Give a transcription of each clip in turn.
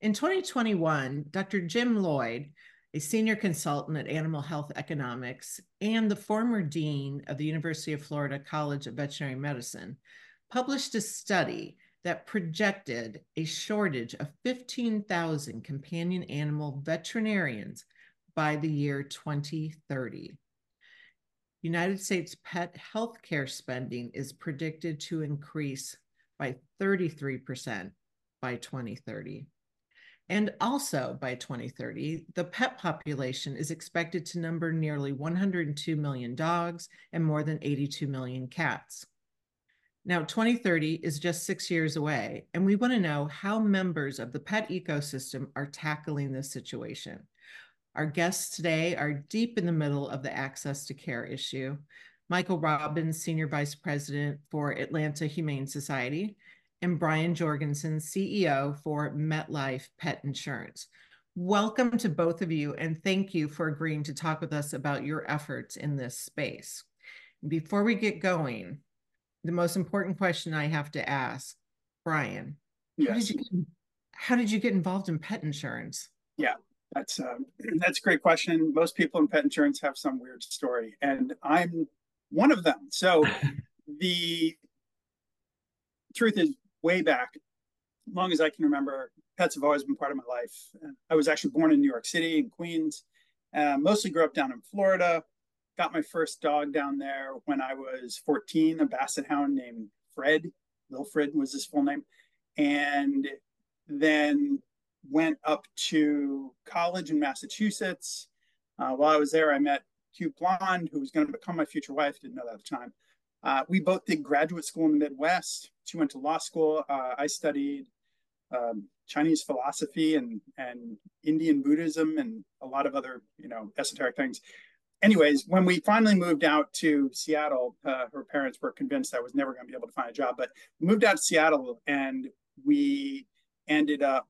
In 2021, Dr. Jim Lloyd, a senior consultant at Animal Health Economics and the former dean of the University of Florida College of Veterinary Medicine, published a study that projected a shortage of 15,000 companion animal veterinarians by the year 2030. United States pet healthcare spending is predicted to increase by 33% by 2030. And also by 2030, the pet population is expected to number nearly 102 million dogs and more than 82 million cats. Now, 2030 is just 6 years away, and we want to know how members of the pet ecosystem are tackling this situation. Our guests today are deep in the middle of the access to care issue. Michael Robbins, Senior Vice President for Atlanta Humane Society, and Brian Jorgensen, CEO for MetLife Pet Insurance. Welcome to both of you, and thank you for agreeing to talk with us about your efforts in this space. Before we get going, the most important question I have to ask, Brian, yes. how did you get involved in pet insurance? Yeah, that's a great question. Most people in pet insurance have some weird story, and I'm one of them. So the truth is, way back, as long as I can remember, pets have always been part of my life. I was actually born in New York City, in Queens. Mostly grew up down in Florida. Got my first dog down there when I was 14, a basset hound named Fred. Wilfred was his full name. And then went up to college in Massachusetts. While I was there, I met cute blonde who was going to become my future wife. Didn't know that at the time. We both did graduate school in the Midwest. She went to law school. I studied Chinese philosophy and Indian Buddhism and a lot of other, esoteric things. Anyways, when we finally moved out to Seattle, her parents were convinced I was never going to be able to find a job, but we moved out to Seattle and we ended up,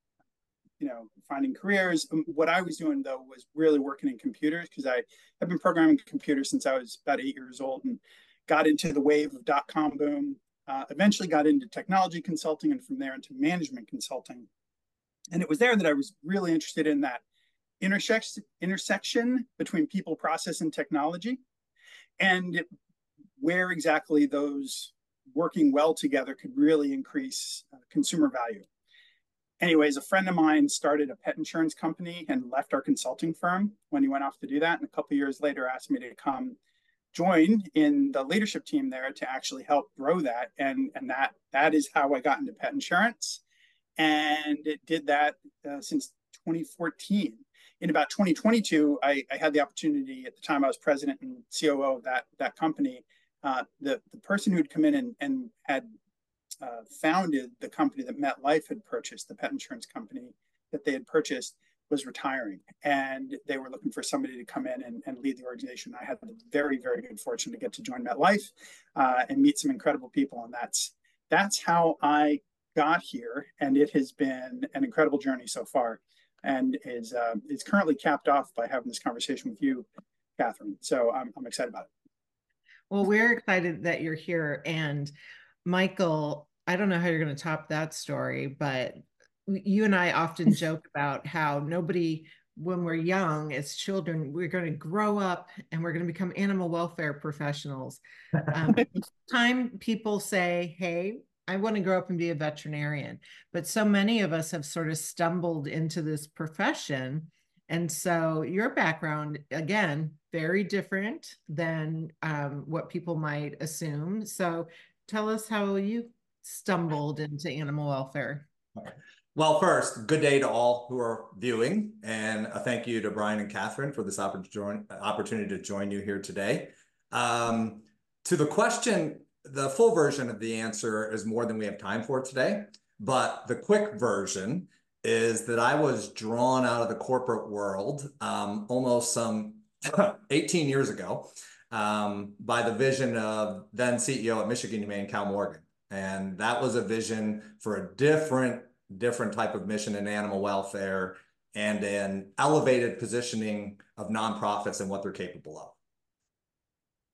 finding careers. What I was doing though was really working in computers because I have been programming computers since I was about 8 years old and got into the wave of dot-com boom, eventually got into technology consulting and from there into management consulting. And it was there that I was really interested in that intersection between people, process, and technology, and where exactly those working well together could really increase consumer value. Anyways, a friend of mine started a pet insurance company and left our consulting firm when he went off to do that. And a couple of years later, asked me to come join in the leadership team there to actually help grow that. And that is how I got into pet insurance. And it did that since 2014. In about 2022, I had the opportunity, at the time I was president and COO of that company. The person who'd come in and had founded the company that MetLife had purchased, the pet insurance company that they had purchased, was retiring. And they were looking for somebody to come in and lead the organization. I had the very, very good fortune to get to join MetLife and meet some incredible people. And that's how I got here. And it has been an incredible journey so far, and is currently capped off by having this conversation with you, Catherine. So I'm excited about it. Well, we're excited that you're here. And Michael, I don't know how you're going to top that story, but you and I often joke about how when we're young as children, we're going to grow up and we're going to become animal welfare professionals. Time people say, hey, I want to grow up and be a veterinarian. But so many of us have sort of stumbled into this profession. And so your background, again, very different than what people might assume. So tell us how you stumbled into animal welfare. Well, first, good day to all who are viewing, and a thank you to Brian and Catherine for this opportunity to join you here today. To the question, the full version of the answer is more than we have time for today, but the quick version is that I was drawn out of the corporate world almost some 18 years ago by the vision of then CEO at Michigan Humane, Cal Morgan. And that was a vision for a different type of mission in animal welfare and an elevated positioning of nonprofits and what they're capable of.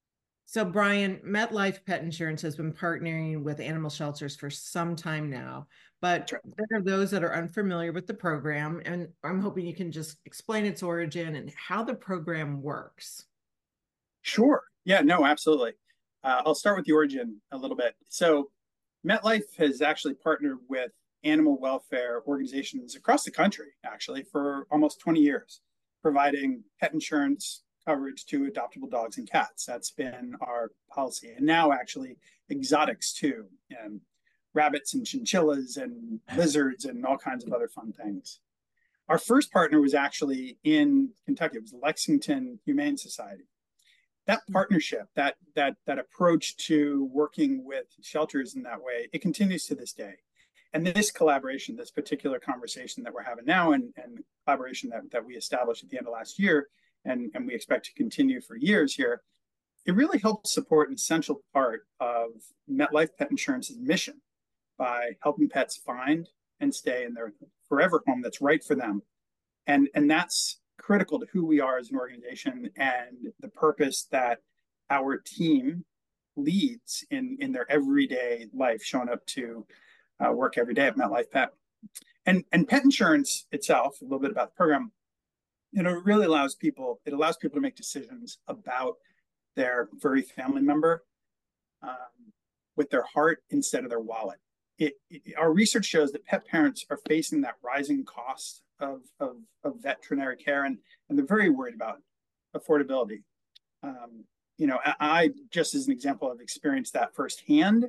So, Brian, MetLife Pet Insurance has been partnering with animal shelters for some time now, but there are those that are unfamiliar with the program, and I'm hoping you can just explain its origin and how the program works. Sure. Yeah, no, absolutely. I'll start with the origin a little bit. So, MetLife has actually partnered with animal welfare organizations across the country, actually, for almost 20 years, providing pet insurance coverage to adoptable dogs and cats. That's been our policy. And now, actually, exotics too, and rabbits and chinchillas and lizards and all kinds of other fun things. Our first partner was actually in Kentucky. It was Lexington Humane Society. That partnership, that approach to working with shelters in that way, it continues to this day. And this collaboration, this particular conversation that we're having now, and collaboration that we established at the end of last year, and we expect to continue for years here, it really helps support an essential part of MetLife Pet Insurance's mission by helping pets find and stay in their forever home that's right for them. And that's critical to who we are as an organization and the purpose that our team leads in their everyday life, showing up to work every day at MetLife Pet. And pet insurance itself, a little bit about the program, it really allows people to make decisions about their furry family member with their heart instead of their wallet. Our research shows that pet parents are facing that rising cost of veterinary care, and they're very worried about affordability. I just as an example, have experienced that firsthand.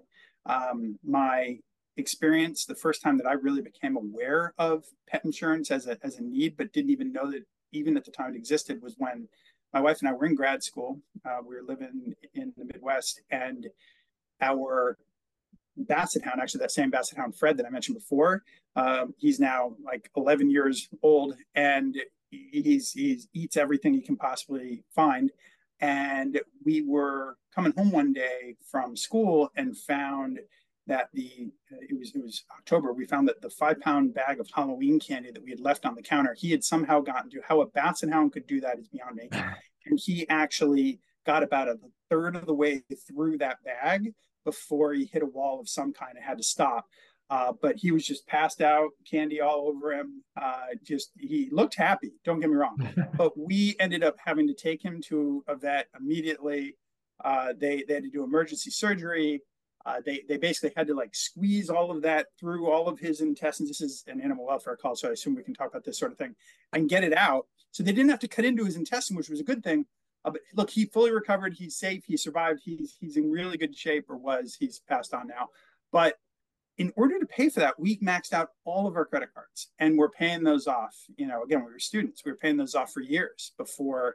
My experience, the first time that I really became aware of pet insurance as a need, but didn't even know that even at the time it existed, was when my wife and I were in grad school. We were living in the Midwest, and our Basset Hound, actually that same Basset Hound, Fred, that I mentioned before, he's now like 11 years old, and he eats everything he can possibly find. And we were coming home one day from school and found that it was October. We found that the 5-pound bag of Halloween candy that we had left on the counter, he had somehow gotten to. How a Basset Hound could do that is beyond me. And he actually got about a third of the way through that bag before he hit a wall of some kind and had to stop. But he was just passed out, candy all over him. He looked happy, don't get me wrong. But we ended up having to take him to a vet immediately. They had to do emergency surgery. They basically had to like squeeze all of that through all of his intestines. This is an animal welfare call, so I assume we can talk about this sort of thing, and get it out. So they didn't have to cut into his intestine, which was a good thing. But look, he fully recovered. He's safe. He survived. He's in really good shape, or was. He's passed on now. But in order to pay for that, we maxed out all of our credit cards, and we're paying those off. Again, we were students. We were paying those off for years before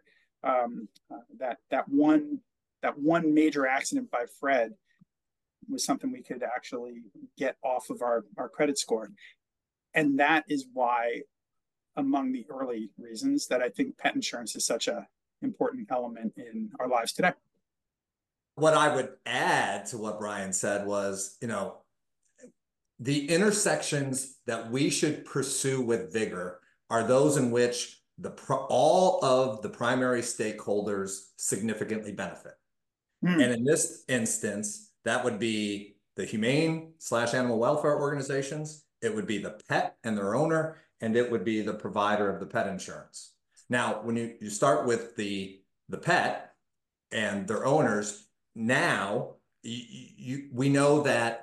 that one major accident by Fred was something we could actually get off of our credit score. And that is why, among the early reasons, that I think pet insurance is such a important element in our lives today. What I would add to what Brian said was, the intersections that we should pursue with vigor are those in which all of the primary stakeholders significantly benefit. And in this instance, that would be the humane/animal welfare organizations, it would be the pet and their owner, and it would be the provider of the pet insurance. Now, when you start with the pet and their owners, now we know that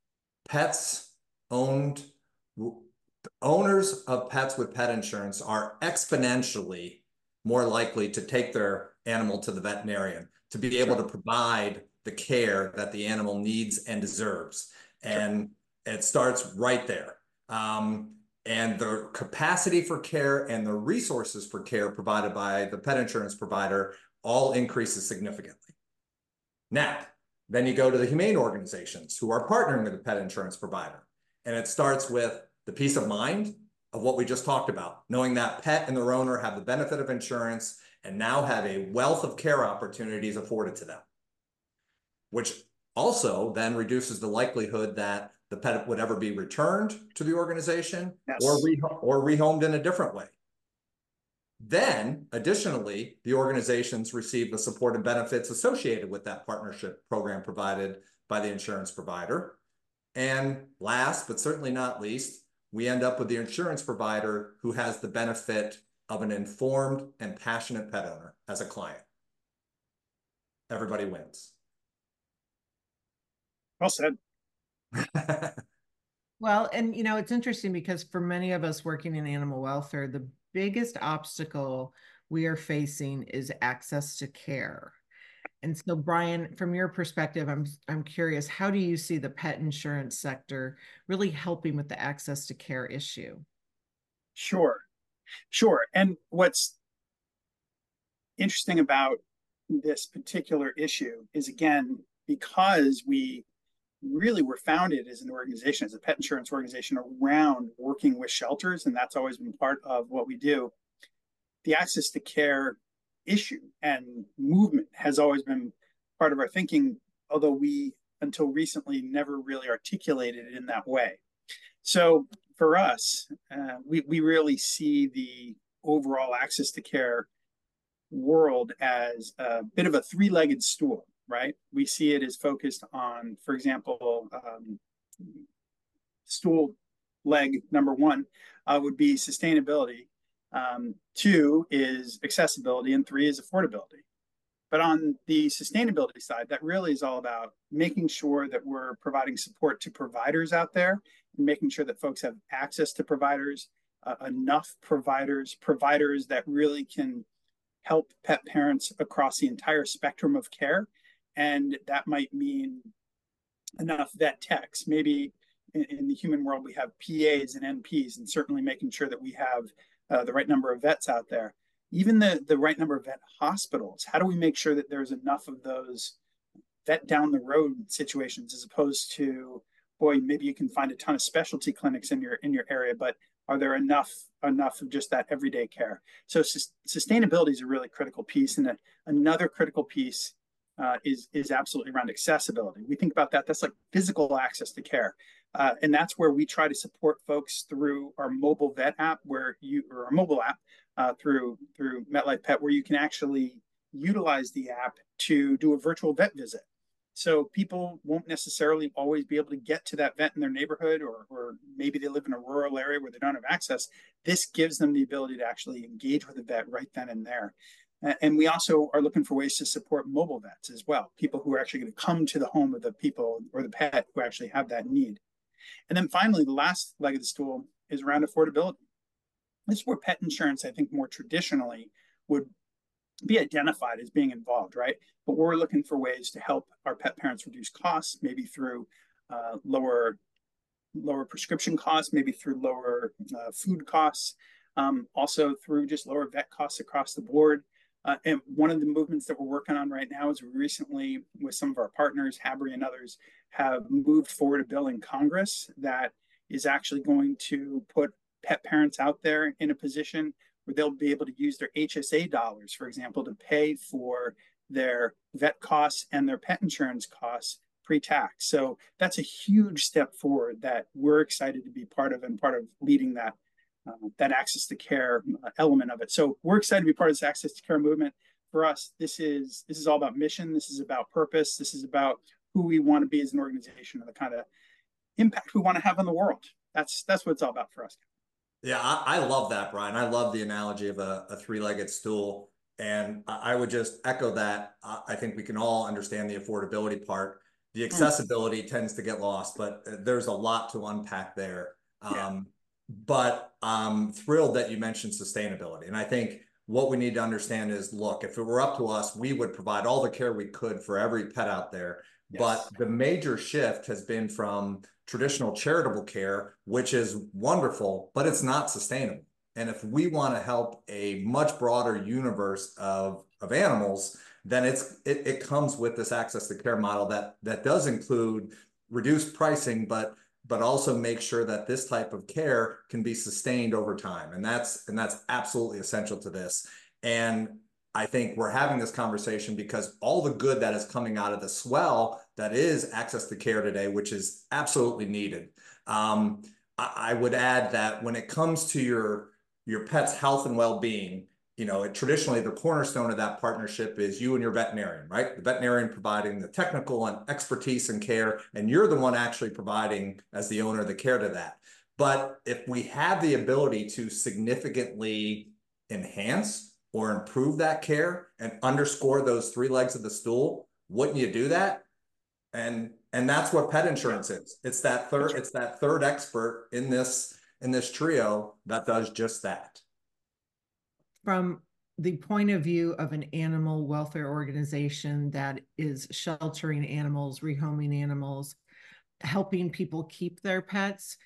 owners of pets with pet insurance are exponentially more likely to take their animal to the veterinarian, to be able to provide the care that the animal needs and deserves. And it starts right there. And the capacity for care and the resources for care provided by the pet insurance provider all increases significantly. Now, then you go to the humane organizations who are partnering with the pet insurance provider. And it starts with the peace of mind of what we just talked about, knowing that pet and their owner have the benefit of insurance and now have a wealth of care opportunities afforded to them, which also then reduces the likelihood that the pet would ever be returned to the organization or rehomed in a different way. Then, additionally, the organizations receive the support and benefits associated with that partnership program provided by the insurance provider. And last, but certainly not least, we end up with the insurance provider who has the benefit of an informed and passionate pet owner as a client. Everybody wins. Well said. Well, and it's interesting because for many of us working in animal welfare, the biggest obstacle we are facing is access to care. And so, Brian, from your perspective, I'm curious, how do you see the pet insurance sector really helping with the access to care issue? Sure. And what's interesting about this particular issue is, again, because we really were founded as an organization, as a pet insurance organization, around working with shelters, and that's always been part of what we do. The access to care issue and movement has always been part of our thinking, although we, until recently, never really articulated it in that way. So for us, we really see the overall access to care world as a bit of a three-legged stool, right? We see it as focused on, for example, stool leg number one would be sustainability. Two is accessibility, and three is affordability. But on the sustainability side, that really is all about making sure that we're providing support to providers out there and making sure that folks have access to providers, enough providers that really can help pet parents across the entire spectrum of care. And that might mean enough vet techs. Maybe in the human world, we have PAs and NPs, and certainly making sure that we have the right number of vets out there. Even the right number of vet hospitals. How do we make sure that there's enough of those vet down the road situations, as opposed to, boy, maybe you can find a ton of specialty clinics in your area, but are there enough of just that everyday care? So sustainability is a really critical piece, and another critical piece is absolutely around accessibility. We think about that. That's like physical access to care. And that's where we try to support folks through our mobile vet app, or our mobile app through MetLife Pet, where you can actually utilize the app to do a virtual vet visit. So people won't necessarily always be able to get to that vet in their neighborhood, or maybe they live in a rural area where they don't have access. This gives them the ability to actually engage with a vet right then and there. And we also are looking for ways to support mobile vets as well, people who are actually going to come to the home of the people or the pet who actually have that need. And then finally, the last leg of the stool is around affordability. This is where pet insurance, I think, more traditionally would be identified as being involved, right? But we're looking for ways to help our pet parents reduce costs, maybe through lower prescription costs, maybe through lower food costs, also through just lower vet costs across the board. And one of the movements that we're working on right now is we recently, with some of our partners, Habry and others, have moved forward a bill in Congress that is actually going to put pet parents out there in a position where they'll be able to use their HSA dollars, for example, to pay for their vet costs and their pet insurance costs pre-tax. So that's a huge step forward that we're excited to be part of, and part of leading that access to care element of it. So we're excited to be part of this access to care movement. For us, this is all about mission. This is about purpose. This is about who we want to be as an organization and the kind of impact we want to have on the world. That's what it's all about for us. Yeah, I love that, Brian. I love the analogy of a three-legged stool. And I would just echo that. I think we can all understand the affordability part. The accessibility tends to get lost, but there's a lot to unpack there. But I'm thrilled that you mentioned sustainability. And I think what we need to understand is, look, if it were up to us, we would provide all the care we could for every pet out there. Yes. But the major shift has been from traditional charitable care, which is wonderful, but it's not sustainable. And if we want to help a much broader universe of animals, then it comes with this access to care model that does include reduced pricing, but also make sure that this type of care can be sustained over time. And that's absolutely essential to this. And I think we're having this conversation because all the good that is coming out of the swell that is access to care today, which is absolutely needed. I would add that when it comes to your pet's health and well-being, traditionally the cornerstone of that partnership is you and your veterinarian, right? The veterinarian providing the technical and expertise and care, and you're the one actually providing, as the owner, the care to that. But if we have the ability to significantly enhance or improve that care and underscore those three legs of the stool, wouldn't you do that? And that's what pet insurance is. It's that third expert in this trio that does just that. From the point of view of an animal welfare organization that is sheltering animals, rehoming animals, helping people keep their pets,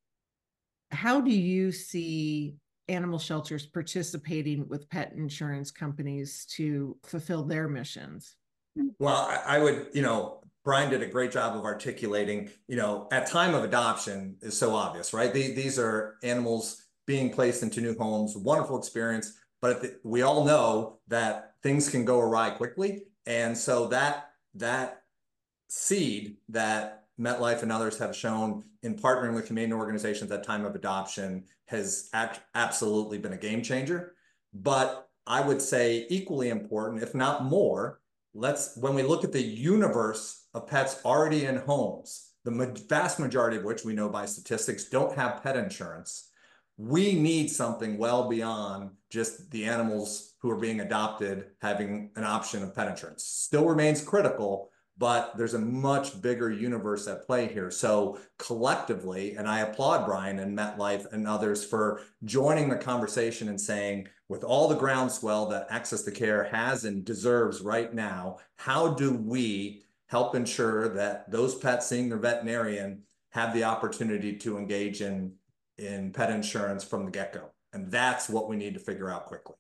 how do you see animal shelters participating with pet insurance companies to fulfill their missions? Well, I would, Brian did a great job of articulating, at time of adoption is so obvious, right? These are animals being placed into new homes, wonderful experience, but we all know that things can go awry quickly. And so that seed that MetLife and others have shown in partnering with humane organizations at time of adoption has absolutely been a game changer. But I would say equally important, if not more, when we look at the universe of pets already in homes, the vast majority of which we know by statistics don't have pet insurance. We need something well beyond just the animals who are being adopted having an option of pet insurance. Still remains critical, but there's a much bigger universe at play here. So collectively, and I applaud Brian and MetLife and others for joining the conversation and saying, with all the groundswell that Access to Care has and deserves right now, how do we help ensure that those pets seeing their veterinarian have the opportunity to engage in pet insurance from the get-go? And that's what we need to figure out quickly.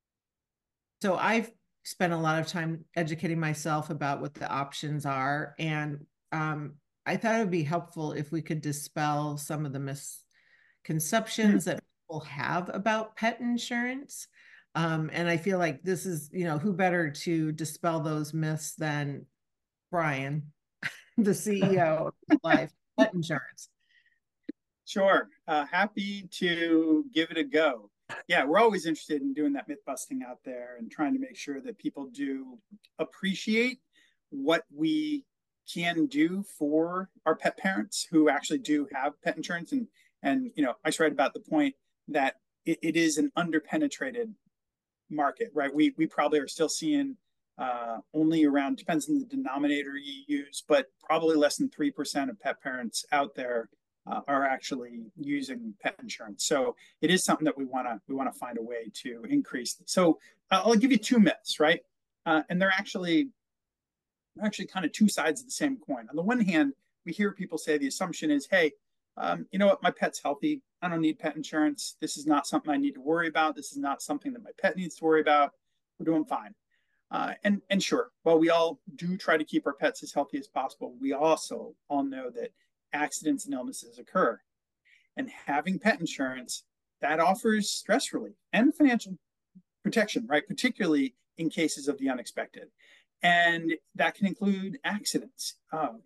So I've spent a lot of time educating myself about what the options are. And I thought it would be helpful if we could dispel some of the misconceptions that people have about pet insurance. And I feel like this is, who better to dispel those myths than Brian, the CEO of MetLife Pet Insurance. Sure. Happy to give it a go. Yeah, we're always interested in doing that myth busting out there and trying to make sure that people do appreciate what we can do for our pet parents who actually do have pet insurance. And I just read about the point that it is an underpenetrated market, right? We probably are still seeing only around, depends on the denominator you use, but probably less than 3% of pet parents out there are actually using pet insurance. So it is something that we want to find a way to increase. So I'll give you two myths, right? And they're actually kind of two sides of the same coin. On the one hand, we hear people say the assumption is, hey, you know what, my pet's healthy. I don't need pet insurance. This is not something I need to worry about. This is not something that my pet needs to worry about. We're doing fine. And sure, while we all do try to keep our pets as healthy as possible, we also all know that accidents and illnesses occur. And having pet insurance, that offers stress relief and financial protection, right? Particularly in cases of the unexpected. And that can include accidents.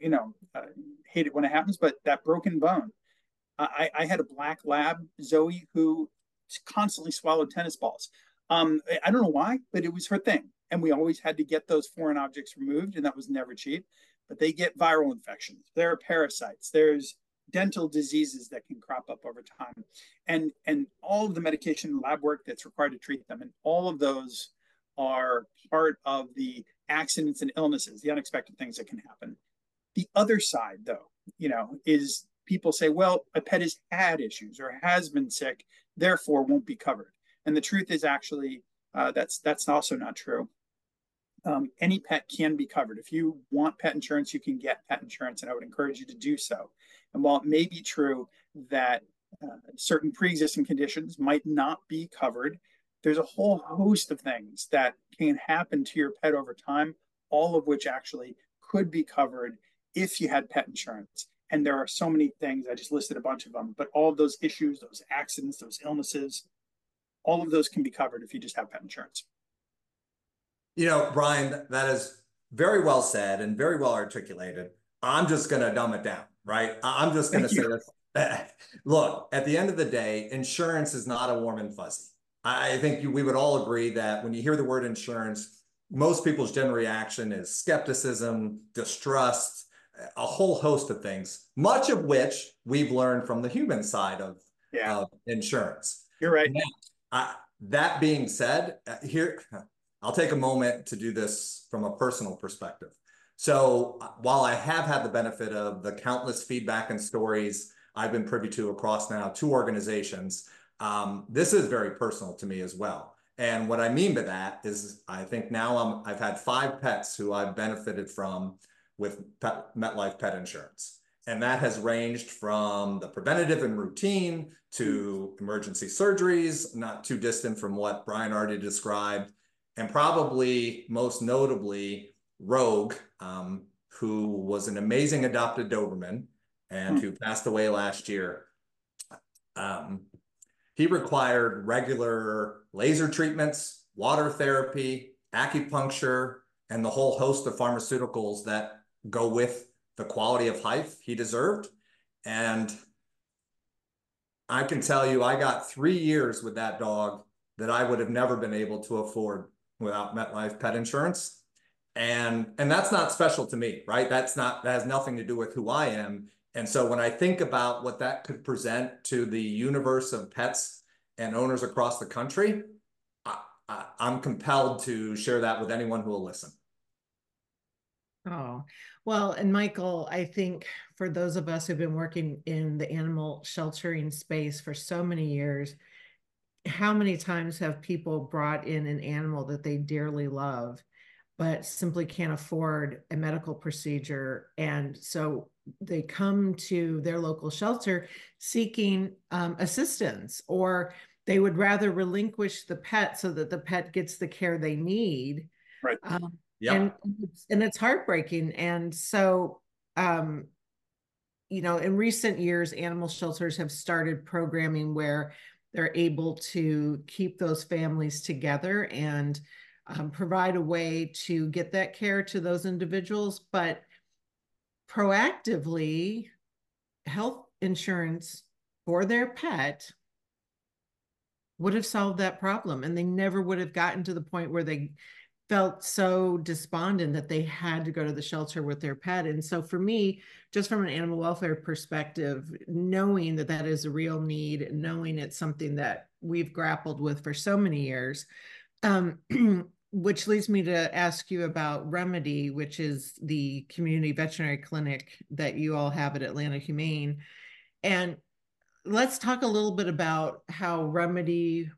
Hate it when it happens, but that broken bone. I had a black lab, Zoe, who constantly swallowed tennis balls. I don't know why, but it was her thing. And we always had to get those foreign objects removed, and that was never cheap. But they get viral infections. There are parasites. There's dental diseases that can crop up over time. And all of the medication and lab work that's required to treat them. And all of those are part of the accidents and illnesses, the unexpected things that can happen. The other side, though, is people say, well, a pet has had issues or has been sick, therefore won't be covered. And the truth is actually that's also not true. Any pet can be covered. If you want pet insurance, you can get pet insurance, and I would encourage you to do so. And while it may be true that certain pre-existing conditions might not be covered, there's a whole host of things that can happen to your pet over time, all of which actually could be covered if you had pet insurance. And there are so many things, I just listed a bunch of them, but all of those issues, those accidents, those illnesses, all of those can be covered if you just have pet insurance. Brian, that is very well said and very well articulated. I'm just going to dumb it down, right? I'm just going to say this. Look, at the end of the day, insurance is not a warm and fuzzy. I think we would all agree that when you hear the word insurance, most people's general reaction is skepticism, distrust, a whole host of things, much of which we've learned from the human side Yeah, of insurance. you're right. Now, that being said, here, I'll take a moment to do this from a personal perspective. So while I have had the benefit of the countless feedback and stories I've been privy to across now 2 organizations, this is very personal to me as well. And what I mean by that is I think now I've had 5 pets who I've benefited from with MetLife pet insurance. And that has ranged from the preventative and routine to emergency surgeries, not too distant from what Brian already described, and probably most notably Rogue, who was an amazing adopted Doberman and who passed away last year. He required regular laser treatments, water therapy, acupuncture, and the whole host of pharmaceuticals that go with the quality of life he deserved. And I can tell you, I got 3 years with that dog that I would have never been able to afford without MetLife pet insurance. And that's not special to me, right? That has nothing to do with who I am. And so when I think about what that could present to the universe of pets and owners across the country, I'm compelled to share that with anyone who will listen. Oh, well, and Michael, I think for those of us who've been working in the animal sheltering space for so many years, how many times have people brought in an animal that they dearly love, but simply can't afford a medical procedure? And so they come to their local shelter seeking assistance, or they would rather relinquish the pet so that the pet gets the care they need. Right. Yep. And it's heartbreaking. And so, in recent years, animal shelters have started programming where they're able to keep those families together and provide a way to get that care to those individuals. But proactively, health insurance for their pet would have solved that problem, and they never would have gotten to the point where they felt so despondent that they had to go to the shelter with their pet. And so for me, just from an animal welfare perspective, knowing that that is a real need, knowing it's something that we've grappled with for so many years, which leads me to ask you about Remedy, which is the community veterinary clinic that you all have at Atlanta Humane. And let's talk a little bit about how Remedy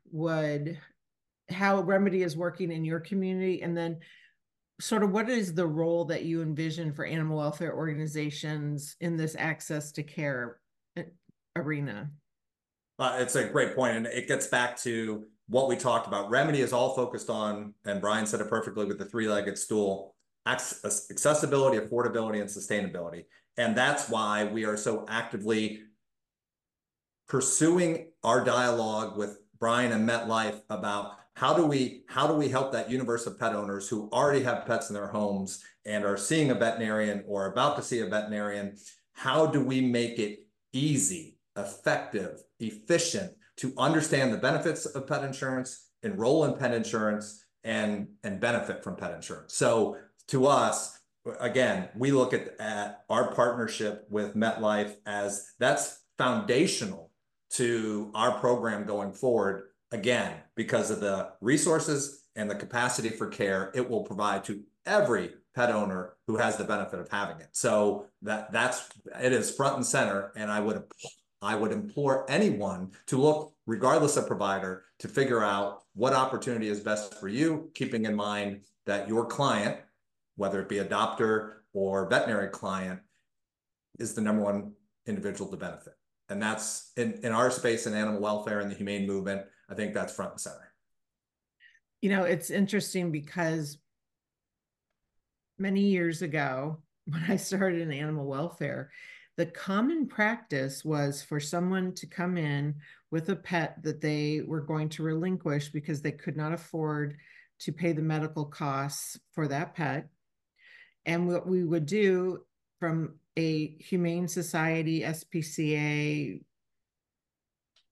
is working in your community, and then sort of what is the role that you envision for animal welfare organizations in this access to care arena? It's a great point, and it gets back to what we talked about. Remedy is all focused on, and Brian said it perfectly with the 3-legged stool, accessibility, affordability, and sustainability. And that's why we are so actively pursuing our dialogue with Brian and MetLife about how do we help that universe of pet owners who already have pets in their homes and are seeing a veterinarian or about to see a veterinarian. How do we make it easy, effective, efficient to understand the benefits of pet insurance, enroll in pet insurance, and benefit from pet insurance? So to us, again, we look at our partnership with MetLife as that's foundational to our program going forward, again, because of the resources and the capacity for care it will provide to every pet owner who has the benefit of having it. So it is front and center, and I would implore anyone to look, regardless of provider, to figure out what opportunity is best for you, keeping in mind that your client, whether it be a doctor or veterinary client, is the #1 individual to benefit. And that's in our space in animal welfare and the humane movement, I think that's front and center. It's interesting because many years ago, when I started in animal welfare, the common practice was for someone to come in with a pet that they were going to relinquish because they could not afford to pay the medical costs for that pet. And what we would do from a Humane Society, SPCA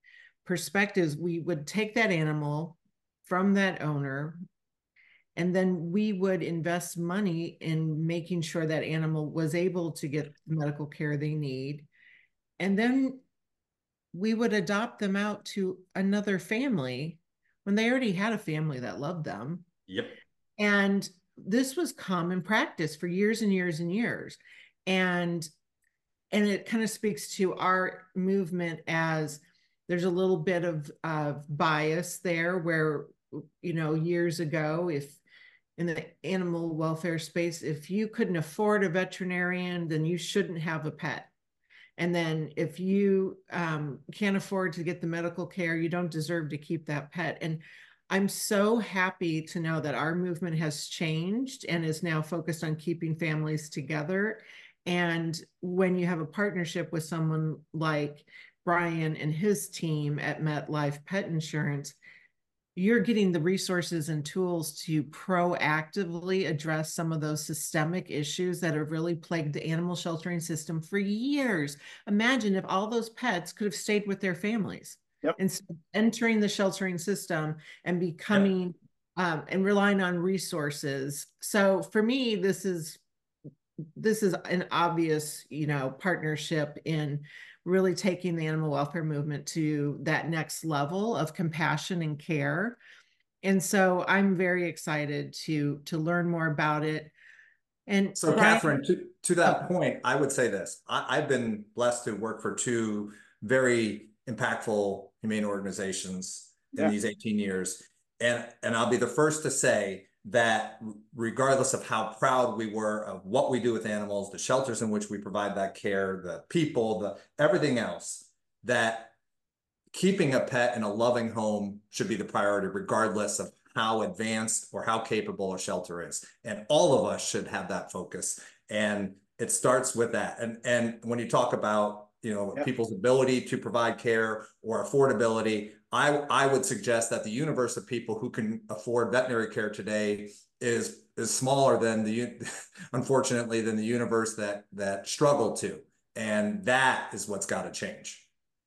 perspectives, we would take that animal from that owner, and then we would invest money in making sure that animal was able to get the medical care they need. And then we would adopt them out to another family when they already had a family that loved them. Yep. And this was common practice for years and years and years. And it kind of speaks to our movement, as there's a little bit of bias there, where, you know, years ago, if in the animal welfare space, if you couldn't afford a veterinarian, then you shouldn't have a pet. And then if you can't afford to get the medical care, you don't deserve to keep that pet. And I'm so happy to know that our movement has changed and is now focused on keeping families together. And when you have a partnership with someone like Brian and his team at MetLife Pet Insurance, you're getting the resources and tools to proactively address some of those systemic issues that have really plagued the animal sheltering system for years. Imagine if all those pets could have stayed with their families. Yep. Instead of entering the sheltering system and becoming and relying on resources. So for me, this is an obvious, you know, partnership in really taking the animal welfare movement to that next level of compassion and care. And so I'm very excited to learn more about it. And so, Brian, Catherine, to that point, I would say this. I've been blessed to work for two very impactful humane organizations in these 18 years. And I'll be the first to say that regardless of how proud we were of what we do with animals, the shelters in which we provide that care, the people, everything else, that keeping a pet in a loving home should be the priority, regardless of how advanced or how capable a shelter is. And all of us should have that focus. And it starts with that. And when you talk about, you know, people's ability to provide care or affordability, I would suggest that the universe of people who can afford veterinary care today is smaller than unfortunately, than the universe that struggle to. And that is what's got to change.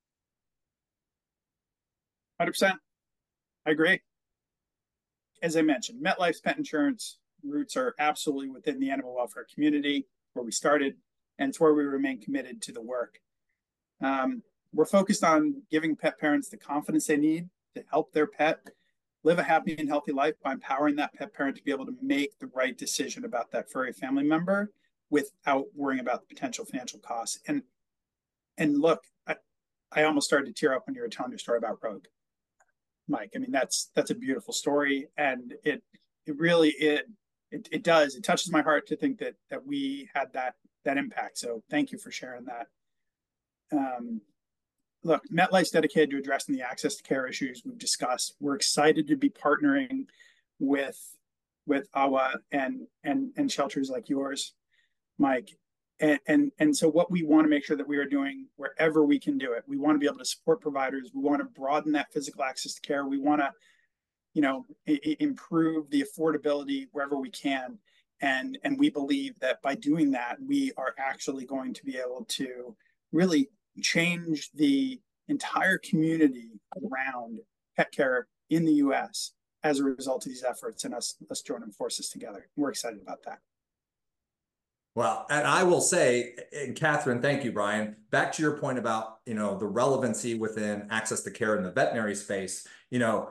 100%. I agree. As I mentioned, MetLife's Pet Insurance roots are absolutely within the animal welfare community, where we started, and it's where we remain committed to the work. We're focused on giving pet parents the confidence they need to help their pet live a happy and healthy life by empowering that pet parent to be able to make the right decision about that furry family member without worrying about the potential financial costs. And look, I almost started to tear up when you were telling your story about Rogue, Mike. I mean, that's a beautiful story, and it really does. It touches my heart to think that we had that impact. So thank you for sharing that. Look, MetLife's dedicated to addressing the access to care issues we've discussed. We're excited to be partnering with AWA and shelters like yours, Mike. And so what we want to make sure that we are doing wherever we can do it, we want to be able to support providers. We want to broaden that physical access to care. We want to, you know, improve the affordability wherever we can. And we believe that by doing that, we are actually going to be able to really change the entire community around pet care in the U.S. as a result of these efforts and us joining forces together. We're excited about that. Well, and I will say, and Catherine, thank you, Brian. Back to your point about, you know, the relevancy within access to care in the veterinary space. You know,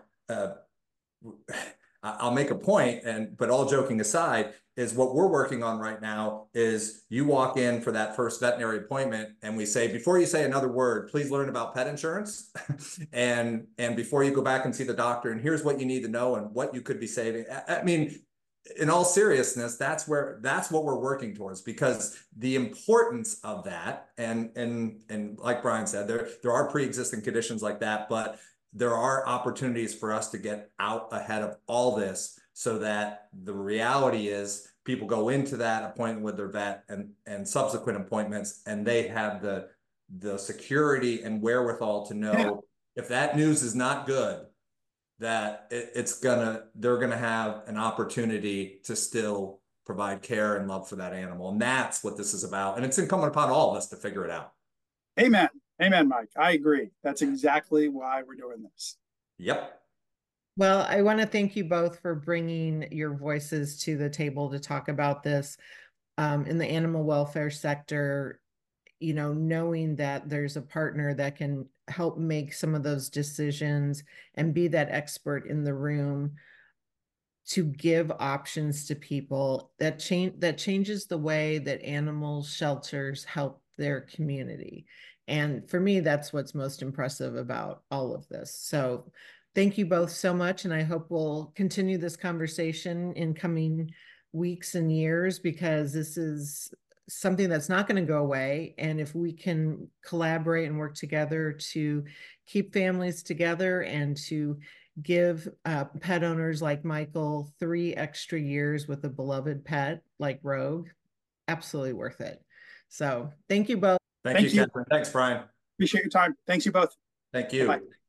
I'll make a point, but all joking aside, is what we're working on right now is you walk in for that first veterinary appointment and we say, before you say another word, please learn about pet insurance. and before you go back and see the doctor, and here's what you need to know and what you could be saving. I mean, in all seriousness, that's what we're working towards, because the importance of that, and like Brian said, there are pre-existing conditions like that, but there are opportunities for us to get out ahead of all this, so that the reality is people go into that appointment with their vet and subsequent appointments, and they have the security and wherewithal to know if that news is not good, that they're gonna have an opportunity to still provide care and love for that animal. And that's what this is about. And it's incumbent upon all of us to figure it out. Amen. Amen, Mike. I agree. That's exactly why we're doing this. Yep. Well, I want to thank you both for bringing your voices to the table to talk about this. In the animal welfare sector, you know, knowing that there's a partner that can help make some of those decisions and be that expert in the room to give options to people that changes the way that animal shelters help their community. And for me, that's what's most impressive about all of this. So thank you both so much. And I hope we'll continue this conversation in coming weeks and years, because this is something that's not going to go away. And if we can collaborate and work together to keep families together and to give pet owners like Michael 3 extra years with a beloved pet like Rogue, absolutely worth it. So thank you both. Thank you, Catherine. Thanks, Brian. Appreciate your time. Thanks, you both. Thank you. Bye-bye.